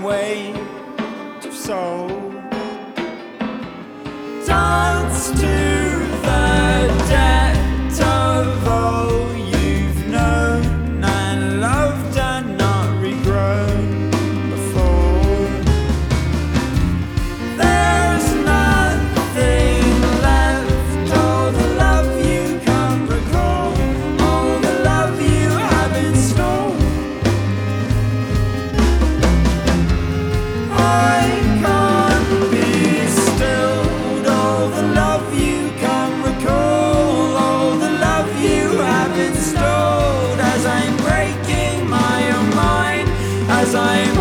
weight of soul. Dance to the debt of all you've known and loved and not regrown before. There's nothing left, all the love you can't recall, all the love you have in store. I can't be stilled, all the love you can recall, all the love you have installed, as I'm breaking my own mind, as I'm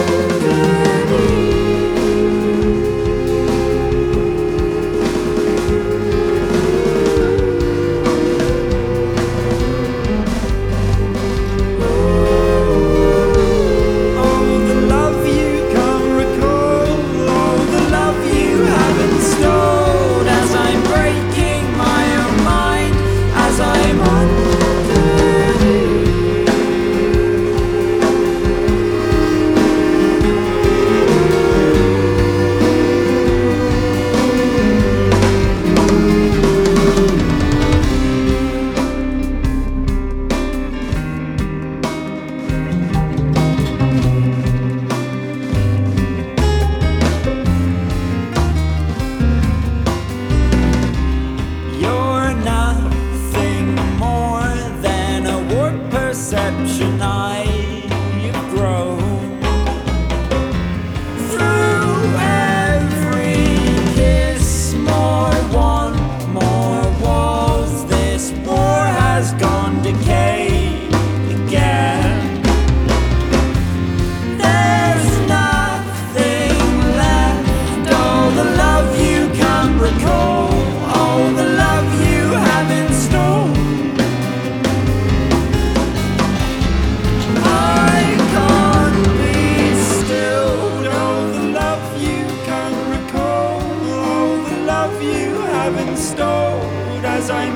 perception I've grown through every kiss. More want, more wars. This war has gone decay again. There's nothing left, all the love you can't recall, all the love you have in store. As I'm